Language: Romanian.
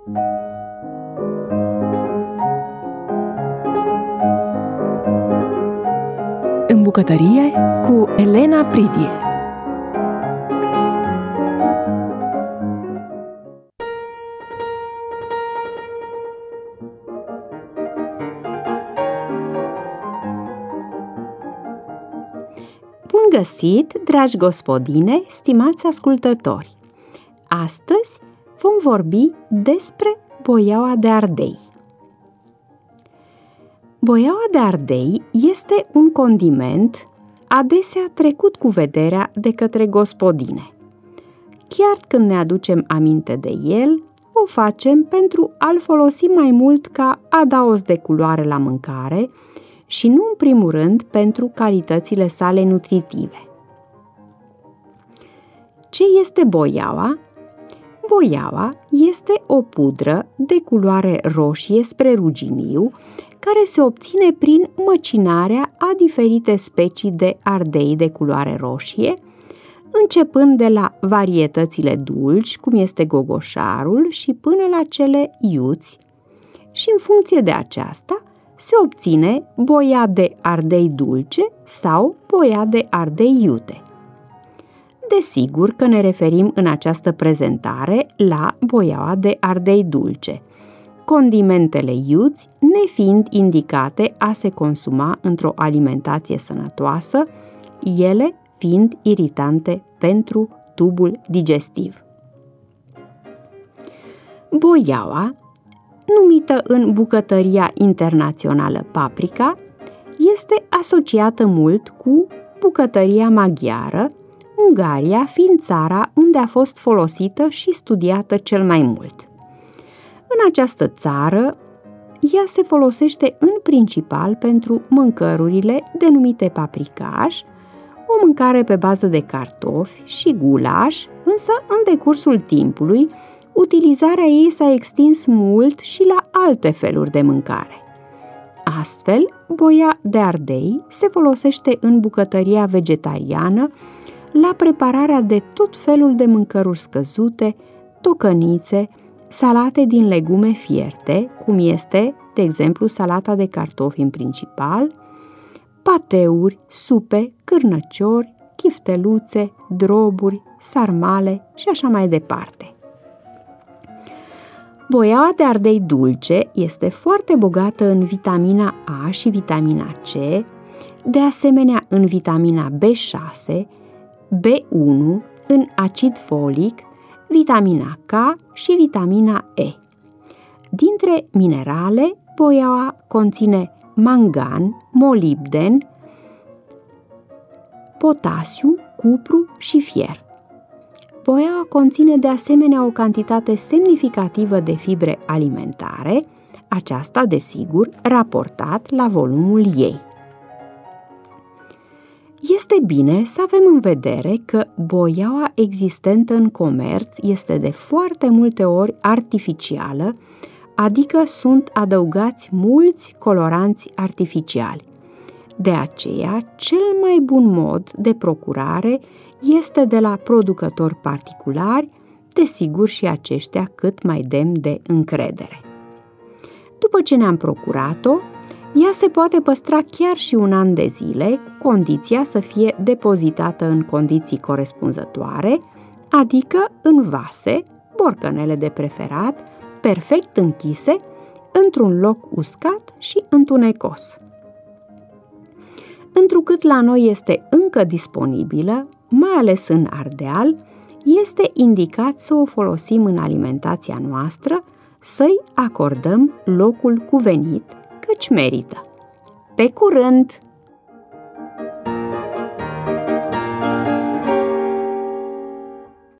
În bucătărie cu Elena Pridie. Bun găsit, dragi gospodine, stimați ascultători! Astăzi vom vorbi despre boiaua de ardei. Boiaua de ardei este un condiment adesea trecut cu vederea de către gospodine. Chiar când ne aducem aminte de el, o facem pentru a-l folosi mai mult ca adaos de culoare la mâncare și nu în primul rând pentru calitățile sale nutritive. Ce este boiaua? Boiaua este o pudră de culoare roșie spre ruginiu, care se obține prin măcinarea a diferite specii de ardei de culoare roșie, începând de la varietățile dulci, cum este gogoșarul, și până la cele iuți, și în funcție de aceasta se obține boia de ardei dulce sau boia de ardei iute. Desigur că ne referim în această prezentare la boiaua de ardei dulce, condimentele iuți nefiind indicate a se consuma într-o alimentație sănătoasă, ele fiind iritante pentru tubul digestiv. Boiaua, numită în bucătăria internațională paprika, este asociată mult cu bucătăria maghiară, Ungaria fiind țara unde a fost folosită și studiată cel mai mult. În această țară, ea se folosește în principal pentru mâncărurile denumite paprikaș, o mâncare pe bază de cartofi și gulaș, însă în decursul timpului, utilizarea ei s-a extins mult și la alte feluri de mâncare. Astfel, boia de ardei se folosește în bucătăria vegetariană la prepararea de tot felul de mâncăruri scăzute, tocănițe, salate din legume fierte, cum este, de exemplu, salata de cartofi în principal, pateuri, supe, cârnăciori, chifteluțe, droburi, sarmale și așa mai departe. Boiaua de ardei dulce este foarte bogată în vitamina A și vitamina C, de asemenea în vitamina B6, B1, în acid folic, vitamina K și vitamina E. Dintre minerale, boiaua conține mangan, molibden, potasiu, cupru și fier. Boiaua conține de asemenea o cantitate semnificativă de fibre alimentare, aceasta, desigur, raportat la volumul ei. Este bine să avem în vedere că boiaua existentă în comerț este de foarte multe ori artificială, adică sunt adăugați mulți coloranți artificiali. De aceea, cel mai bun mod de procurare este de la producători particulari, desigur și aceștia cât mai demni de încredere. După ce ne-am procurat-o, ea se poate păstra chiar și un an de zile, cu condiția să fie depozitată în condiții corespunzătoare, adică în vase, borcănele de preferat, perfect închise, într-un loc uscat și întunecos. Întrucât la noi este încă disponibilă, mai ales în Ardeal, este indicat să o folosim în alimentația noastră, să-i acordăm locul cuvenit, căci merită. Pe curând!